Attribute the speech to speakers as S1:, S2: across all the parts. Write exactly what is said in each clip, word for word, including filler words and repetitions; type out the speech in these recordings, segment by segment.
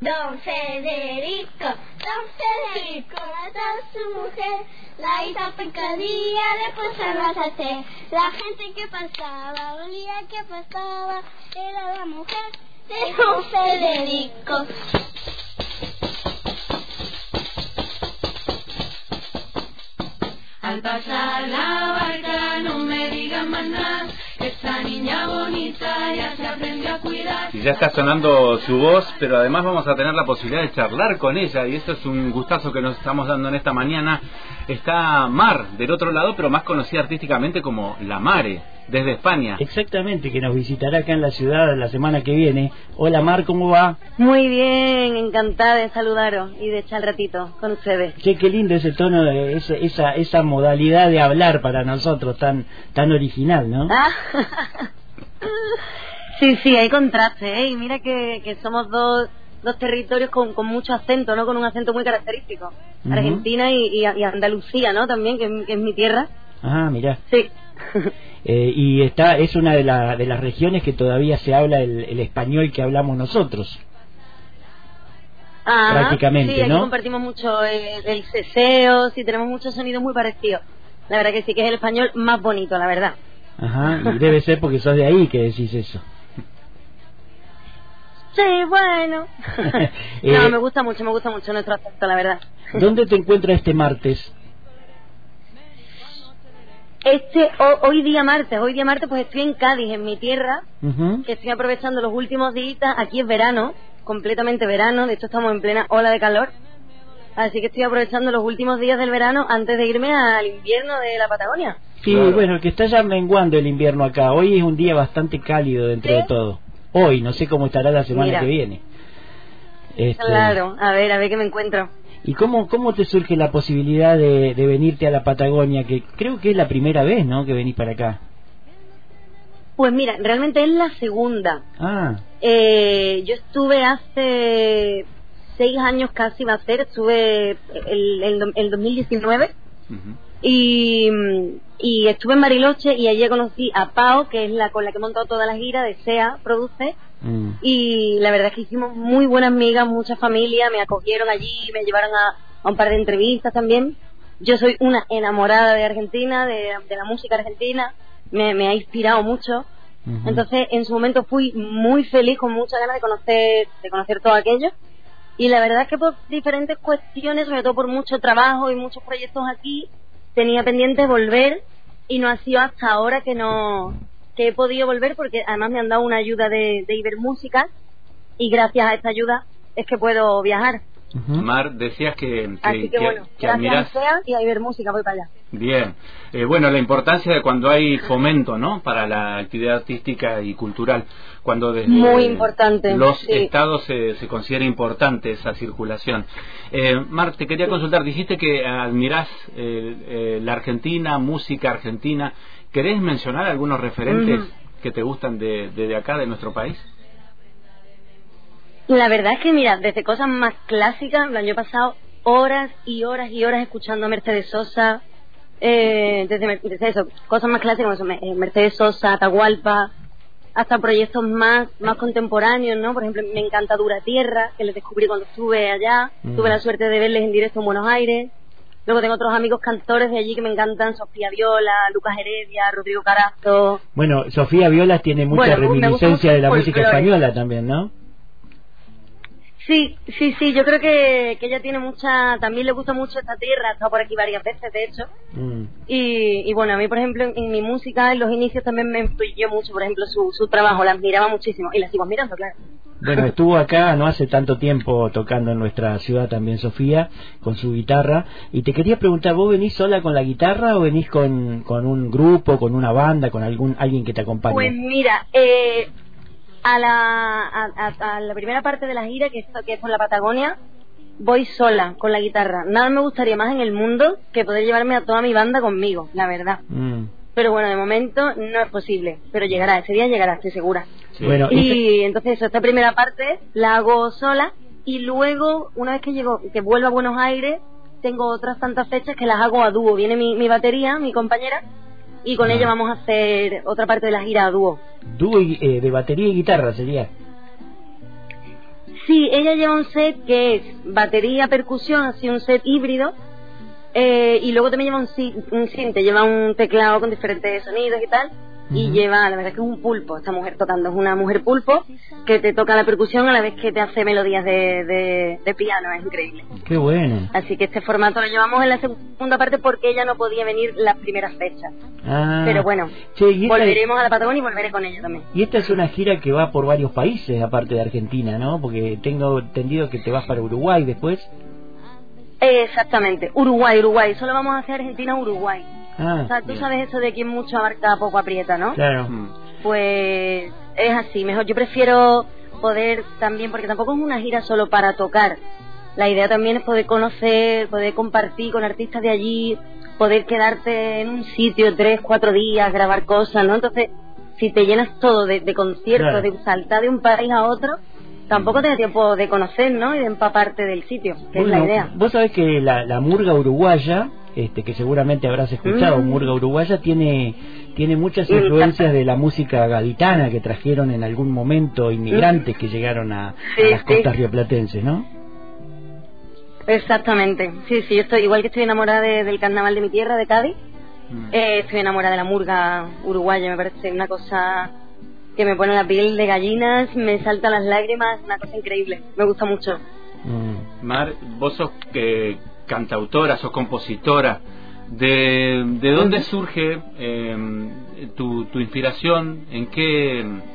S1: Don Federico, Don Federico mató a su mujer, la hizo picadilla, le puso a hacer. La gente que pasaba, olía que pasaba, era la mujer de Don Federico.
S2: Al pasar la barca no me digan más nada, esta niña bonita ya se aprendió a cuidar.
S3: Y ya está sonando su voz, pero además vamos a tener la posibilidad de charlar con ella, y esto es un gustazo que nos estamos dando en esta mañana. Está Mar del otro lado, pero más conocida artísticamente como La Mare, desde España.
S4: Exactamente, que nos visitará acá en la ciudad la semana que viene. Hola Mar, ¿cómo va?
S5: Muy bien, encantada de saludaros y de echar ratito con ustedes.
S4: Che, qué lindo ese tono, esa, esa, esa modalidad de hablar para nosotros, tan, tan original, ¿no?
S5: Ah. Sí, sí, hay contraste, ¿eh? Y mira que, que somos dos, dos territorios con, con mucho acento, ¿no? Con un acento muy característico. Uh-huh. Argentina y, y, y Andalucía, ¿no? También, que, que es mi tierra.
S4: Ah, mirá.
S5: Sí.
S4: eh, y está es una de, la, de las regiones que todavía se habla el, el español que hablamos nosotros.
S5: Ah,
S4: prácticamente,
S5: sí, aquí
S4: ¿no?
S5: compartimos mucho el, el ceseo, sí, tenemos muchos sonidos muy parecidos. La verdad que sí, que es el español más bonito, la verdad.
S4: Ajá, y debe ser porque sos de ahí que decís eso.
S5: Sí, bueno.
S4: eh,
S5: no, me gusta mucho, me gusta mucho nuestro acento, la verdad.
S4: ¿Dónde te encuentras este martes?
S5: Este, o, hoy día martes, hoy día martes pues estoy en Cádiz, en mi tierra,
S4: uh-huh.
S5: que estoy aprovechando los últimos días, aquí es verano, completamente verano, de hecho estamos en plena ola de calor, así que estoy aprovechando los últimos días del verano antes de irme al invierno de la Patagonia.
S4: Sí, claro. Bueno, que está ya menguando el invierno acá, hoy es un día bastante cálido dentro ¿Sí? de todo, hoy, no sé cómo estará la semana Mira. que viene.
S5: Este... Claro, a ver, a ver qué me encuentro.
S4: ¿Y cómo, cómo te surge la posibilidad de, de venirte a la Patagonia? Que creo que es la primera vez, ¿no?, que venís para acá.
S5: Pues mira, realmente es la segunda.
S4: Ah.
S5: Eh, yo estuve hace seis años casi, va a ser, estuve el, el, el dos mil diecinueve. Uh-huh. y, y estuve en Bariloche y allí conocí a Pau, que es la con la que he montado toda la gira de S E A, produce. Mm. Y la verdad es que hicimos muy buenas amigas, mucha familia, me acogieron allí, me llevaron a, a un par de entrevistas también. Yo soy una enamorada de Argentina, de, de la música argentina, me, me ha inspirado mucho. Uh-huh. Entonces en su momento fui muy feliz, con muchas ganas de conocer, de conocer todo aquello. Y la verdad es que por diferentes cuestiones, sobre todo por mucho trabajo y muchos proyectos aquí, tenía pendiente volver y no ha sido hasta ahora que no... que he podido volver, porque además me han dado una ayuda de, de Ibermúsica y gracias a esta ayuda es que puedo viajar.
S3: Uh-huh. Mar, decías que, que,
S5: Así que,
S3: que,
S5: bueno,
S3: que
S5: gracias
S3: admiras...
S5: a S E A y a Ibermúsica voy para allá.
S3: Bien, eh, bueno, la importancia de cuando hay fomento, ¿no?, para la actividad artística y cultural, cuando desde
S5: Muy importante,
S3: los
S5: sí.
S3: estados se, se considera importante esa circulación. Eh, Mar, te quería consultar, dijiste que admirás eh, eh, la Argentina, música argentina. ¿Querés mencionar algunos referentes uh-huh. que te gustan de, de, de acá, de nuestro país?
S5: La verdad es que, mira, desde cosas más clásicas, yo he pasado horas y horas y horas escuchando a Mercedes Sosa, eh, desde, desde eso, cosas más clásicas como eso, Mercedes Sosa, Atahualpa, hasta proyectos más más contemporáneos, ¿no? Por ejemplo, me encanta Dura Tierra, que les descubrí cuando estuve allá, mm. tuve la suerte de verles en directo en Buenos Aires. Luego tengo otros amigos cantores de allí que me encantan, Sofía Viola, Lucas Heredia, Rodrigo Carazo.
S4: Bueno, Sofía Viola tiene mucha bueno, reminiscencia de la música española también, ¿no?
S5: Sí, sí, sí, yo creo que, que ella tiene mucha, también le gusta mucho esta tierra, ha estado por aquí varias veces, de hecho. Mm. Y, y bueno, a mí, por ejemplo, en, en mi música, en los inicios también me influyó mucho, por ejemplo, su, su trabajo, la admiraba muchísimo, y la sigo mirando, claro.
S4: Bueno, estuvo acá no hace tanto tiempo tocando en nuestra ciudad también Sofía, con su guitarra, y te quería preguntar, ¿vos venís sola con la guitarra o venís con, con un grupo, con una banda, con algún alguien que te acompañe?
S5: Pues mira, eh... A la, a, a, a la primera parte de la gira, que es, que es por la Patagonia, voy sola con la guitarra. Nada me gustaría más en el mundo que poder llevarme a toda mi banda conmigo, la verdad. Mm. Pero bueno, de momento no es posible. Pero llegará, ese día llegará, estoy segura.
S4: Sí. Bueno,
S5: y ese... entonces eso, esta primera parte la hago sola. Y luego, una vez que llego, que vuelvo a Buenos Aires, tengo otras tantas fechas que las hago a dúo. Viene mi, mi batería, mi compañera, y con ah. ella vamos a hacer otra parte de la gira a dúo.
S4: Dúo eh, de batería y guitarra sería.
S5: Sí, ella lleva un set que es batería, percusión, así un set híbrido. Eh, y luego también lleva un, si- un sinte, lleva un teclado con diferentes sonidos y tal. Y
S4: Ujú.
S5: lleva, la verdad es que es un pulpo, esta mujer tocando, es una mujer pulpo que te toca la percusión a la vez que te hace melodías de, de, de piano, es increíble.
S4: Qué bueno.
S5: Así que este formato lo llevamos en la segunda parte porque ella no podía venir las primeras fechas.
S4: Ah.
S5: Pero bueno,
S4: Che, y esta,
S5: volveremos a la Patagonia y volveré con ella también.
S4: y esta es una gira que va por varios países, aparte de Argentina, ¿no? Porque tengo entendido que te vas para Uruguay después.
S5: Exactamente, Uruguay, Uruguay, solo vamos a hacer Argentina-Uruguay.
S4: Ah,
S5: O sea, tú
S3: bien.
S5: sabes eso de quien mucho abarca poco aprieta, ¿no?
S4: claro.
S3: Mm.
S5: Pues es así, mejor yo prefiero poder también, porque tampoco es una gira solo para tocar. La idea también es poder conocer, poder compartir con artistas de allí, poder quedarte en un sitio tres, cuatro días, grabar cosas, ¿no? Entonces, si te llenas todo de, de conciertos,
S4: Claro.
S5: de saltar de un país a otro, tampoco tienes tiempo de conocer, ¿no? Y de empaparte del sitio, que es la
S4: Bueno,
S5: idea.
S4: vos sabés que la, la murga uruguaya, este, que seguramente habrás escuchado,
S5: Mm.
S4: murga uruguaya, tiene tiene muchas
S5: Mm,
S4: influencias de la música gaditana que trajeron en algún momento inmigrantes que llegaron a,
S5: Sí,
S4: a las
S5: sí.
S4: costas rioplatenses, ¿no?
S5: Exactamente, sí, sí, yo estoy, igual que estoy enamorada de- del carnaval de mi tierra, de Cádiz,
S3: Mm.
S5: eh, estoy enamorada de la murga uruguaya, me parece una cosa que me pone la piel de gallinas, me saltan las lágrimas, una cosa increíble, me gusta mucho.
S4: Mm.
S3: Mar, vos sos eh, cantautora, sos compositora. ¿De, de dónde surge eh, tu, tu inspiración? ¿En qué,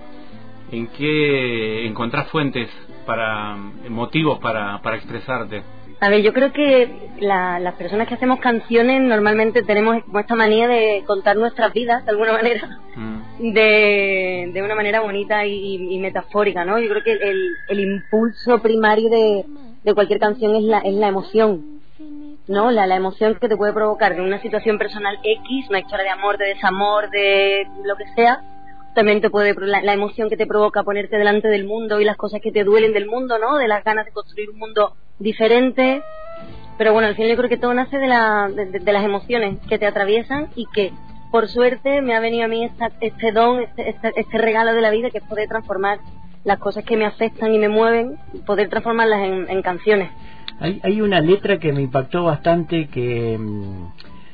S3: en qué encontrás fuentes para motivos para, para expresarte?
S5: A ver, yo creo que la- las personas que hacemos canciones normalmente tenemos como esta manía de contar nuestras vidas de alguna manera,
S3: Mm.
S5: de, de una manera bonita y, y metafórica, ¿no? Yo creo que el, el impulso primario de, de cualquier canción es la, es la emoción, ¿no? La, la emoción que te puede provocar de una situación personal X, una historia de amor, de desamor, de lo que sea. También te puede, la, la emoción que te provoca ponerte delante del mundo y las cosas que te duelen del mundo, ¿no? De las ganas de construir un mundo diferente. Pero bueno, al final yo creo que todo nace de, la, de, de- de las emociones que te atraviesan y que, por suerte, me ha venido a mí esta, este don, este, este, este regalo de la vida, que es poder transformar las cosas que me afectan y me mueven, poder transformarlas en, en canciones.
S4: Hay, hay una letra que me impactó bastante que mm,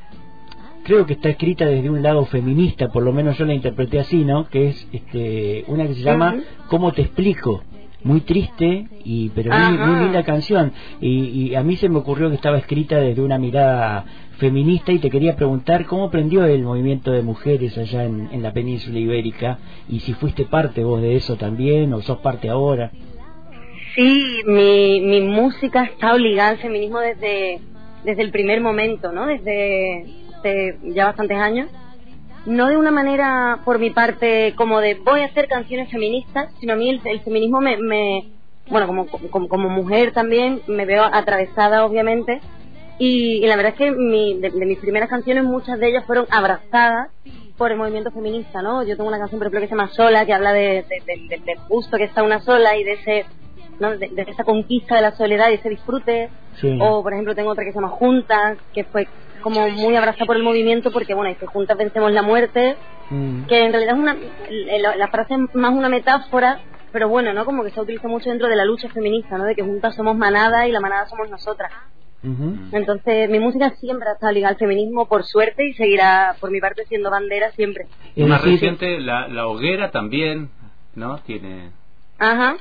S4: creo que está escrita desde un lado feminista, por lo menos yo la interpreté así, ¿no? Que es este, una que se llama
S5: Ujú.
S4: ¿Cómo te explico? Muy triste, y pero muy,
S5: Ajá.
S4: muy linda canción. Y, y a mí se me ocurrió que estaba escrita desde una mirada feminista, y te quería preguntar cómo prendió el movimiento de mujeres allá en, en la península ibérica, y si fuiste parte vos de eso también, o sos parte ahora.
S5: Sí, mi, mi música está obligada al feminismo desde, desde el primer momento, ¿no? Desde, desde ya bastantes años. No de una manera, por mi parte, como de voy a hacer canciones feministas, sino a mí el, el feminismo me, me bueno, como, como, como mujer también, me veo atravesada, obviamente. Y, y la verdad es que mi, de, de mis primeras canciones, muchas de ellas fueron abrazadas por el movimiento feminista, ¿no? Yo tengo una canción, por ejemplo, que se llama Sola, que habla de, de, de, de, del gusto que está una sola y de ese, ¿no? de, de esa conquista de la soledad y ese disfrute.
S4: Sí.
S5: O, por ejemplo, tengo otra que se llama Juntas, que fue como muy abrazada por el movimiento, porque, bueno, dice juntas vencemos la muerte,
S4: Mm.
S5: que en realidad es una, la, la frase es más una metáfora, pero bueno, ¿no? Como que se utiliza mucho dentro de la lucha feminista, ¿no? De que juntas somos manada y la manada somos nosotras.
S4: Ujú.
S5: Entonces, mi música siempre ha estado ligada al feminismo, por suerte, y seguirá, por mi parte, siendo bandera siempre.
S4: Es
S3: Más
S4: decir,
S3: reciente, la, la hoguera también, ¿no? Tiene...
S5: Ajá.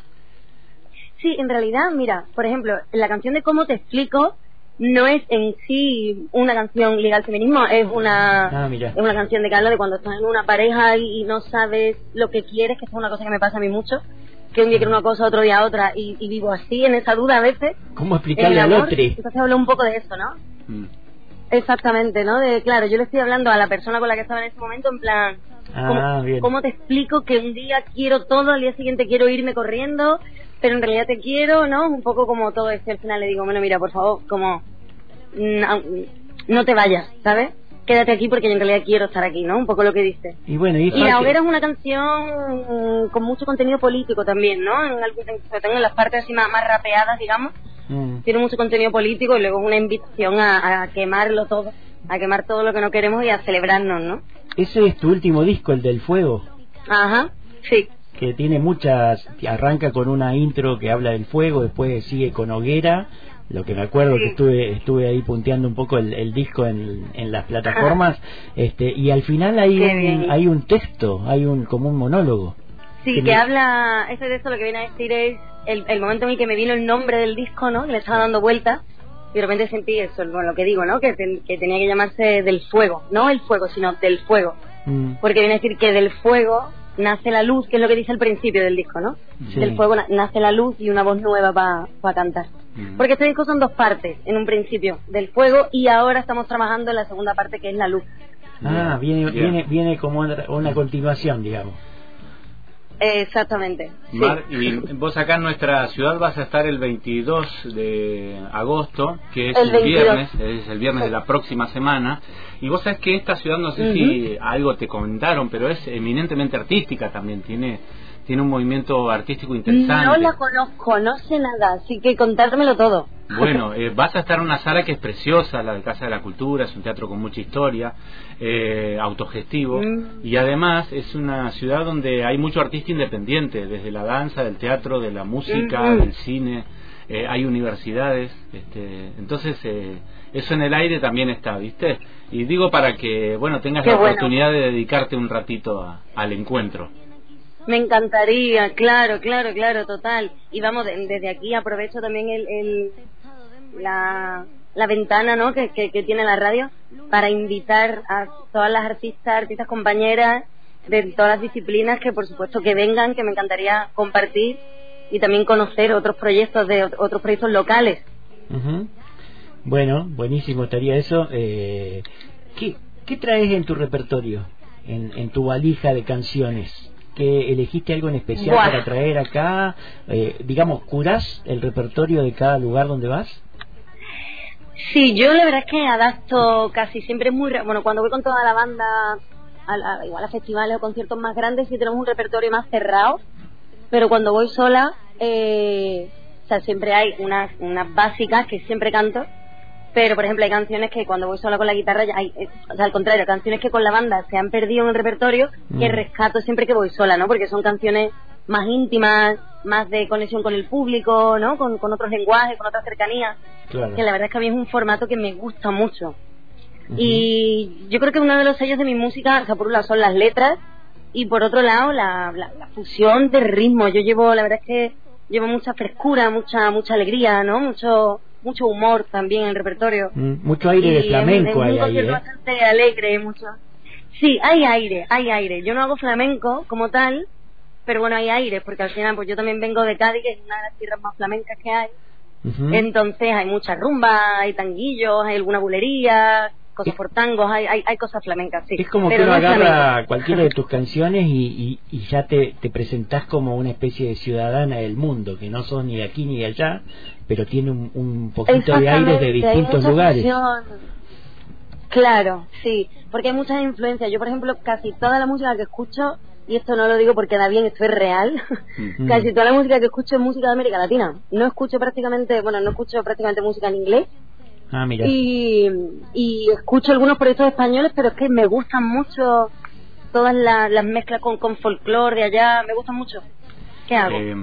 S5: Sí, en realidad, mira, por ejemplo, la canción de Cómo te explico no es en sí una canción ligada al feminismo, es una
S4: Ah, mira.
S5: es una canción de Carlos de cuando estás en una pareja y, y no sabes lo que quieres, que es una cosa que me pasa a mí mucho, que un día quiero una cosa, otro día otra, y, y vivo así, en esa duda a veces.
S4: ¿Cómo
S5: En
S4: explicarle
S5: el
S4: al
S5: amor,
S4: otro?
S5: entonces hablo un poco de eso, ¿no?
S3: Mm.
S5: Exactamente, ¿no? De, claro, yo le estoy hablando a la persona con la que estaba en ese momento en plan,
S4: Ah,
S5: ¿cómo,
S4: bien.
S5: cómo te explico que un día quiero todo, al día siguiente quiero irme corriendo, pero en realidad te quiero, ¿no? Un poco como todo esto, al final le digo, bueno, mira, por favor, como, no, no te vayas, ¿sabes? Quédate aquí porque yo en realidad quiero estar aquí, ¿no? Un poco lo que dice.
S4: Y bueno, y,
S5: Y La
S4: parte-
S5: Hoguera es una canción mm, con mucho contenido político también, ¿no? En, algún- en- sobre todo en las partes así más, más rapeadas, digamos,
S4: Mm.
S5: tiene mucho contenido político y luego es una invitación a, a quemarlo todo, a quemar todo lo que no queremos y a celebrarnos, ¿no?
S4: Ese es tu último disco, el del fuego.
S5: Ajá, sí.
S4: que tiene muchas, arranca con una intro que habla del fuego, después sigue con hoguera, lo que me acuerdo que estuve estuve ahí punteando un poco el, el disco en, en las plataformas, este y al final hay un, hay un texto, hay un como un monólogo.
S5: Sí, que, que me... habla, ese de eso lo que viene a decir es el, el momento en el que me vino el nombre del disco, ¿no? Que le estaba dando vueltas y de repente sentí eso, bueno, lo que digo, ¿no? Que, ten, que tenía que llamarse Del Fuego, no el fuego, sino Del Fuego, mm. porque viene a decir que del fuego nace la luz, que es lo que dice al principio del disco, ¿no? Sí. Del fuego na- nace la luz y una voz nueva para pa cantar. Mm. Porque este disco son dos partes, en un principio, del fuego, y ahora estamos trabajando en la segunda parte, que es la luz.
S4: Ah, viene, viene, viene como una, una continuación, digamos.
S5: Exactamente.
S3: Mar,
S5: sí.
S3: Y vos acá en nuestra ciudad vas a estar el veintidós de agosto, que es
S5: el,
S3: el viernes, es el viernes sí. de la próxima semana. Y vos sabés que esta ciudad, no sé uh-huh. si algo te comentaron, pero es eminentemente artística también, tiene tiene un movimiento artístico interesante.
S5: No la conozco, no sé nada, así que contármelo todo.
S3: Bueno, eh, vas a estar en una sala que es preciosa, la de Casa de la Cultura, es un teatro con mucha historia, eh, autogestivo, mm. y además es una ciudad donde hay mucho artista independiente, desde la danza, del teatro, de la música, mm-hmm. del cine, eh, hay universidades, este, entonces eh, eso en el aire también está, ¿viste? Y digo para que, bueno, tengas Qué la bueno. oportunidad de dedicarte un ratito a, al encuentro.
S5: Me encantaría, claro, claro, claro, total. Y vamos, de, desde aquí aprovecho también el, el la, la ventana, ¿no? Que, que, que tiene la radio para invitar a todas las artistas, artistas compañeras de todas las disciplinas que por supuesto que vengan, que me encantaría compartir y también conocer otros proyectos de otros proyectos locales.
S4: Uh-huh. Bueno, buenísimo estaría eso. Eh, ¿qué, ¿Qué traes en tu repertorio, en, en tu valija de canciones? ¿Que elegiste algo en especial Buah. para traer acá? Eh, digamos, ¿curás el repertorio de cada lugar donde vas?
S5: Sí, yo la verdad es que adapto casi siempre muy... Bueno, cuando voy con toda la banda, a la, igual a festivales o conciertos más grandes, sí tenemos un repertorio más cerrado, pero cuando voy sola, eh, o sea, siempre hay unas, unas básicas que siempre canto, pero por ejemplo hay canciones que cuando voy sola con la guitarra ya hay, o sea, al contrario, canciones que con la banda se han perdido en el repertorio mm. que rescato siempre que voy sola, ¿no? Porque son canciones más íntimas, más de conexión con el público, ¿no? Con, con otros lenguajes, con otras cercanías, claro. que la verdad es que a mí es un formato que me gusta mucho. Uh-huh. Y yo creo que uno de los sellos de mi música, o sea, por un lado son las letras y por otro lado la, la, la fusión de ritmo. Yo llevo, la verdad es que llevo mucha frescura, mucha mucha alegría, ¿no? Mucho mucho humor también en el repertorio.
S4: Mm, mucho aire y de flamenco hay ahí, ¿eh?
S5: Bastante alegre, mucho. Sí, hay aire, hay aire. Yo no hago flamenco como tal, pero bueno, hay aire, porque al final pues yo también vengo de Cádiz, que es una de las tierras más flamencas que hay. Uh-huh. Entonces hay mucha rumba, hay tanguillos, hay alguna bulería, cosas por tangos, hay, hay, hay cosas flamencas, sí.
S4: Es como pero que uno no agarra cualquiera de tus canciones y, y, y ya te, te presentás como una especie de ciudadana del mundo, que no sos ni de aquí ni de allá, pero tiene un, un poquito de aire de distintos lugares. Fusión.
S5: Claro, sí, porque hay muchas influencias. Yo, por ejemplo, casi toda la música que escucho, y esto no lo digo porque da bien, esto es real, mm. casi toda la música que escucho es música de América Latina. No escucho prácticamente, bueno, no escucho prácticamente música en inglés.
S4: Ah, mira.
S5: Y, y escucho algunos proyectos españoles, pero es que me gustan mucho todas la, las mezclas con, con folclore de allá, me gustan mucho. ¿Qué hago?
S3: Eh,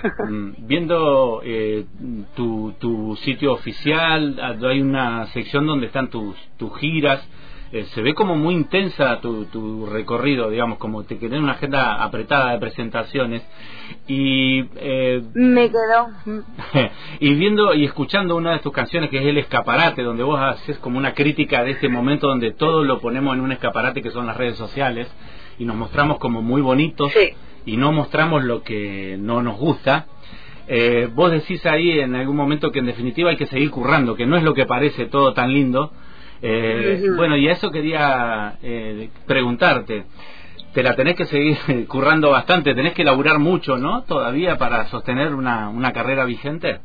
S3: viendo eh, tu, tu sitio oficial, hay una sección donde están tus, tus giras. Eh, se ve como muy intensa tu, tu recorrido, digamos, como te quedé en una agenda apretada de presentaciones. Y eh,
S5: me quedó.
S3: Y viendo y escuchando una de tus canciones, que es El Escaparate, donde vos haces como una crítica de este momento donde todo lo ponemos en un escaparate, que son las redes sociales, y nos mostramos como muy bonitos, sí. y no mostramos lo que no nos gusta. Eh, vos decís ahí en algún momento que en definitiva hay que seguir currando, que no es lo que parece todo tan lindo. Eh, uh-huh. Bueno, y a eso quería eh, preguntarte. Te la tenés que seguir currando bastante, tenés que laburar mucho, ¿no? Todavía para sostener una, una carrera vigente.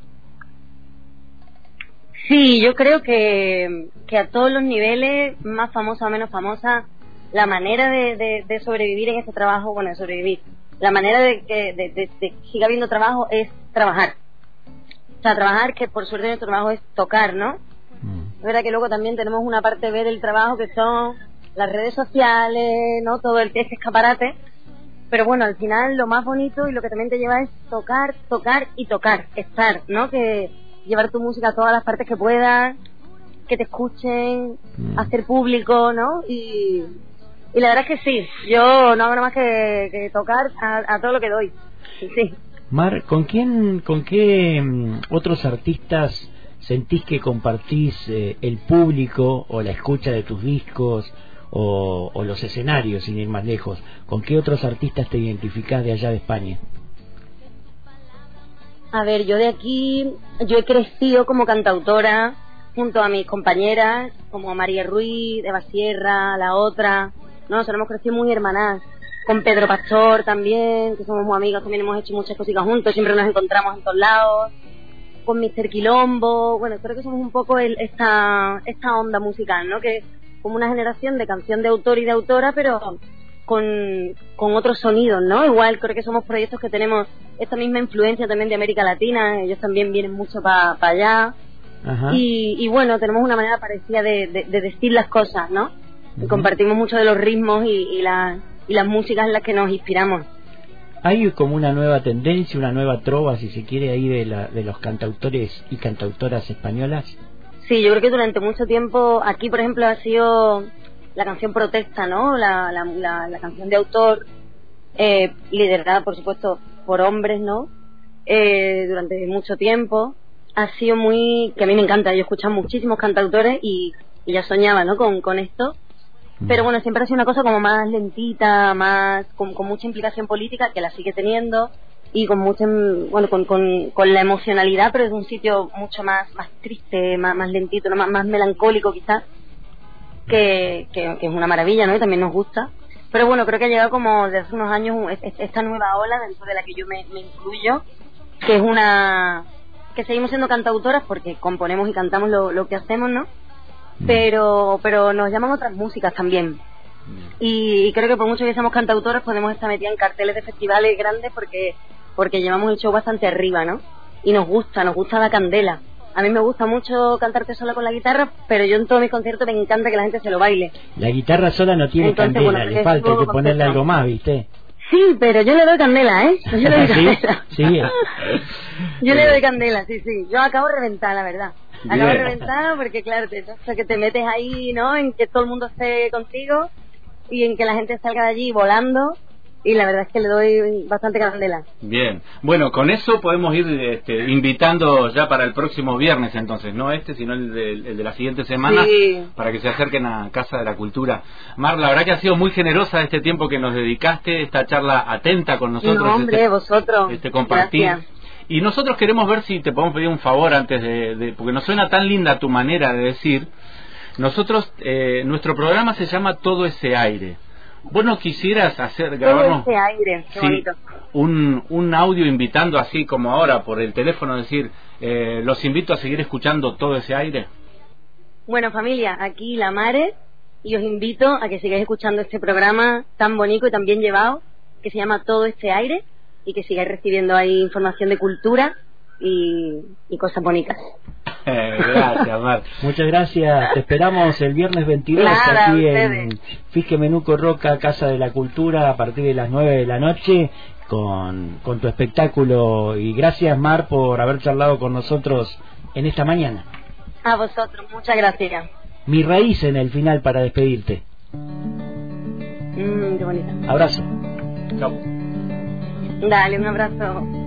S5: Sí, yo creo que, que a todos los niveles, más famosa o menos famosa, la manera de, de, de sobrevivir en este trabajo, bueno, de sobrevivir, la manera de que de, de, de que siga habiendo trabajo es trabajar. O sea, trabajar, que por suerte nuestro trabajo es tocar, ¿no? Es verdad que luego también tenemos una parte B del trabajo que son las redes sociales, ¿no? Todo el ese escaparate, pero bueno, al final lo más bonito y lo que también te lleva es tocar, tocar y tocar, estar, ¿no? Que llevar tu música a todas las partes que puedas, que te escuchen, mm. hacer público, ¿no? Y, y la verdad es que sí, yo no hago nada más que, que tocar a, a todo lo que doy, sí.
S4: Mar, ¿con quién, con qué um, otros artistas sentís que compartís eh, el público o la escucha de tus discos o, o los escenarios, sin ir más lejos? ¿Con qué otros artistas te identificás de allá de España?
S5: A ver, yo de aquí, yo he crecido como cantautora junto a mis compañeras, como María Ruiz, Eva Sierra, La Otra, ¿no? Nosotros hemos crecido muy hermanadas. Con Pedro Pastor también, que somos muy amigos, también hemos hecho muchas cositas juntos, siempre nos encontramos en todos lados. Con mister Quilombo, bueno, creo que somos un poco el, esta esta onda musical, ¿no? Que como una generación de canción de autor y de autora, pero con, con otros sonidos, ¿no? Igual creo que somos proyectos que tenemos esta misma influencia también de América Latina, ellos también vienen mucho para pa allá. Ajá. Y, y bueno, tenemos una manera parecida de, de, de decir las cosas, ¿no? Y compartimos mucho de los ritmos y, y, la, y las músicas en las que nos inspiramos.
S4: Hay como una nueva tendencia, una nueva trova, si se quiere, ahí de, la, de los cantautores y cantautoras españolas.
S5: Sí, yo creo que durante mucho tiempo, aquí por ejemplo ha sido la canción protesta, ¿no? La, la, la, la canción de autor, eh, liderada por supuesto por hombres, ¿no? Eh, durante mucho tiempo. Ha sido muy, que a mí me encanta, yo he escuchado muchísimos cantautores y, y ya soñaba, ¿no? Con, con esto. Pero bueno, siempre ha sido una cosa como más lentita, más con, con mucha implicación política, que la sigue teniendo, y con mucha, bueno, con, con, con la emocionalidad, pero es un sitio mucho más más triste, más, más lentito, ¿no? más, más melancólico quizás, que, que, que es una maravilla, ¿no? Y también nos gusta. Pero bueno, creo que ha llegado como desde hace unos años esta nueva ola dentro de la que yo me, me incluyo, que es una... que seguimos siendo cantautoras porque componemos y cantamos lo, lo que hacemos, ¿no? pero pero nos llaman otras músicas también y, y creo que por mucho que seamos cantautoras podemos estar metidas en carteles de festivales grandes porque porque llevamos el show bastante arriba, ¿no? Y nos gusta, nos gusta la candela. A mí me gusta mucho cantarte sola con la guitarra, pero yo en todos mis conciertos me encanta que la gente se lo baile.
S4: La guitarra sola no tiene Entonces, candela, bueno, le falta, hay que ponerle algo más, ¿viste?
S5: Sí, pero yo le doy candela, ¿eh? Yo le doy candela.
S4: Sí, sí.
S5: Yo le doy candela, sí, sí. Yo acabo de reventar, la verdad. Acabo de reventar porque, claro, te, o sea, que te metes ahí, ¿no? En que todo el mundo esté contigo y en que la gente salga de allí volando. Y la verdad es que le doy bastante candela.
S3: Bien. Bueno, con eso podemos ir este, invitando ya para el próximo viernes, entonces, no este, sino el de, el de la siguiente semana,
S5: sí.
S3: Para que se acerquen a Casa de la Cultura. Mar, la verdad que ha sido muy generosa este tiempo que nos dedicaste, esta charla atenta con nosotros.
S5: No, hombre,
S3: este,
S5: vosotros.
S3: Este compartir.
S5: Gracias.
S3: Y nosotros queremos ver si te podemos pedir un favor antes de... de porque nos suena tan linda tu manera de decir. Nosotros, eh, nuestro programa se llama Todo Ese Aire. ¿Vos no quisieras hacer, grabarnos
S5: Todo ese aire, qué
S3: sí,
S5: bonito.
S3: Un, un audio invitando así como ahora por el teléfono, decir, eh, los invito a seguir escuchando Todo Ese Aire?
S5: Bueno, familia, aquí la Mare, y os invito a que sigáis escuchando este programa tan bonito y tan bien llevado, que se llama Todo Este Aire, y que sigáis recibiendo ahí información de cultura y, y cosas bonitas.
S3: Gracias, Mar.
S4: Muchas gracias. Te esperamos el viernes veintidós
S5: Nada,
S4: aquí
S5: ustedes.
S4: en Fisque Menuco Roca, Casa de la Cultura, a partir de las nueve de la noche, con, con tu espectáculo. Y gracias, Mar, por haber charlado con nosotros en esta mañana.
S5: A vosotros, muchas gracias.
S4: Mi raíz en el final para despedirte.
S5: Mm, qué bonita.
S4: Abrazo.
S3: Chao.
S5: Dale, un abrazo.